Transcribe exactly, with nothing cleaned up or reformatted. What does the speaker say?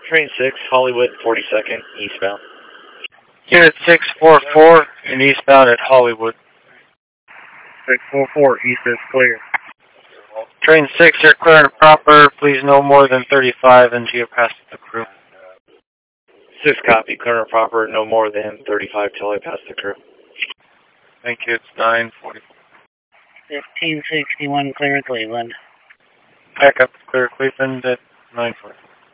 Train six, Hollywood, forty-second, eastbound. Unit six four four and eastbound at Hollywood. six four four, east is clear. Train six, you're clear and proper. Please no more than thirty-five until you pass the crew. six copy, clear and proper, no more than thirty-five till I pass the crew. Thank you, it's nine forty-four. fifteen sixty-one, clear Cleveland. Back up, clear Cleveland at nine forty.